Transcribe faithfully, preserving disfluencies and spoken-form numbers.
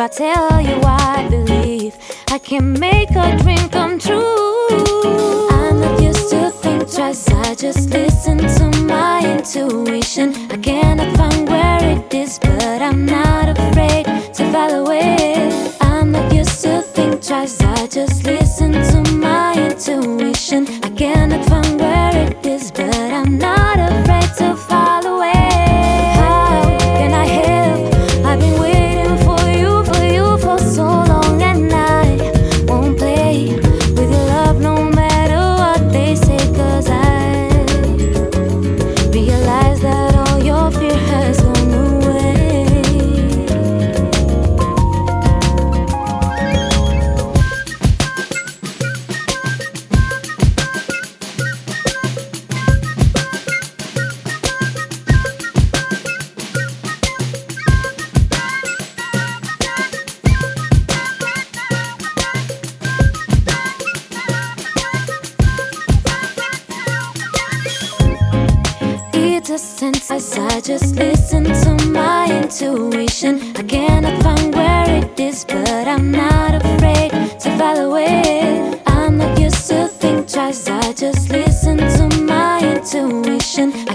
I tell you I believe I can make a dream come true. I'm not used to think twice, I just listen to my intuition. I cannot find where it is, but I'm not afraid to follow it. I'm not used to think twice, I just listen to my intuition. I cannot find where it is, but I'm not afraid to follow it. How can I help? I've been waiting for you, for you for so long, and I won't play with your love no matter what they say, 'cause I realize that all your fear has gone away. It's a sense, I just listen to my intuition. I cannot find where it is, but I'm not afraid to follow it. I'm not used to think twice, I just listen to my intuition.